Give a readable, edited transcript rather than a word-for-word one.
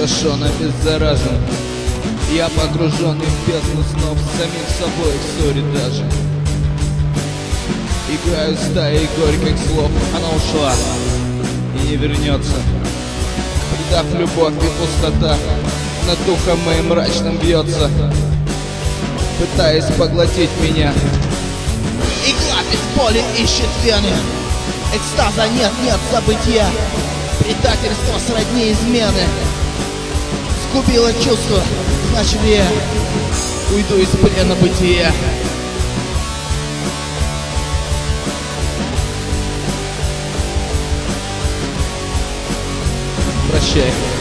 опустошен, обеззаражен. Я погруженный в бездну снов, с самим собой в ссоре даже. Играю стаей горьких слов, она ушла и не вернется, предав любовь и пустота над духом моим мрачным бьется, пытаясь поглотить меня. Игла без боли ищет вены, экстаза нет забытия, предательство сродни измены. Сгубило чувство, значит я уйду из плена бытия. Прощай.